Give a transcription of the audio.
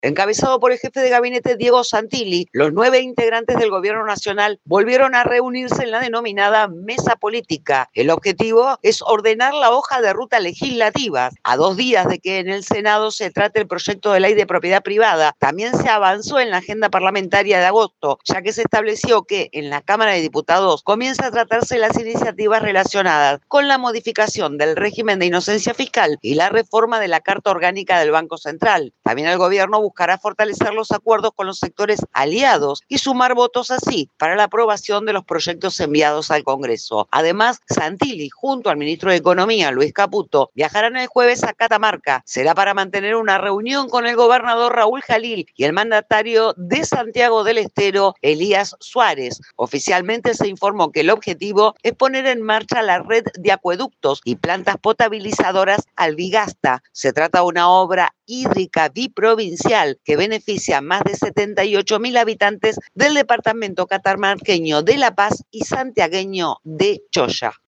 Encabezado por el jefe de gabinete Diego Santilli, los 9 integrantes del gobierno nacional volvieron a reunirse en la denominada mesa política. El objetivo es ordenar la hoja de ruta legislativa. A 2 días de que en el Senado se trate el proyecto de ley de propiedad privada, también se avanzó en la agenda parlamentaria de agosto, ya que se estableció que en la Cámara de Diputados comienza a tratarse las iniciativas relacionadas con la modificación del régimen de inocencia fiscal y la reforma de la Carta Orgánica del Banco Central. También el gobierno buscará fortalecer los acuerdos con los sectores aliados y sumar votos así para la aprobación de los proyectos enviados al Congreso. Además, Santilli, junto al ministro de Economía, Luis Caputo, viajarán el jueves a Catamarca. Será para mantener una reunión con el gobernador Raúl Jalil y el mandatario de Santiago del Estero, Elías Suárez. Oficialmente se informó que el objetivo es poner en marcha la red de acueductos y plantas potabilizadoras Albigasta. Se trata de una obra hídrica biprovincial que beneficia a más de 78.000 habitantes del departamento catamarqueño de La Paz y santiagueño de Choya.